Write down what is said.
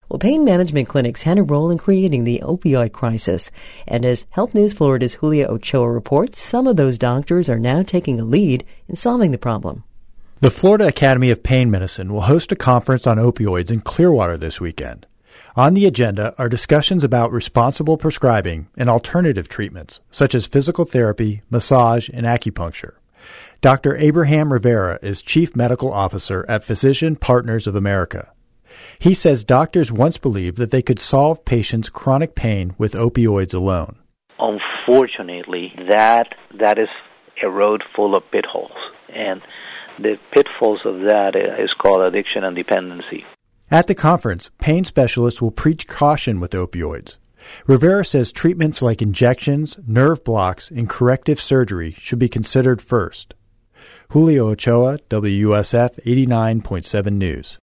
Well, pain management clinics had a role in creating the opioid crisis. And as Health News Florida's Julia Ochoa reports, some of those doctors are now taking a lead in solving the problem. The Florida Academy of Pain Medicine will host a conference on opioids in Clearwater this weekend. On the agenda are discussions about responsible prescribing and alternative treatments, such as physical therapy, massage, and acupuncture. Dr. Abraham Rivera is Chief Medical Officer at Physician Partners of America. He says doctors once believed that they could solve patients' chronic pain with opioids alone. Unfortunately, that is a road full of pitfalls, and the pitfalls of that is called addiction and dependency. At the conference, pain specialists will preach caution with opioids. Rivera says treatments like injections, nerve blocks, and corrective surgery should be considered first. Julio Ochoa, WUSF 89.7 News.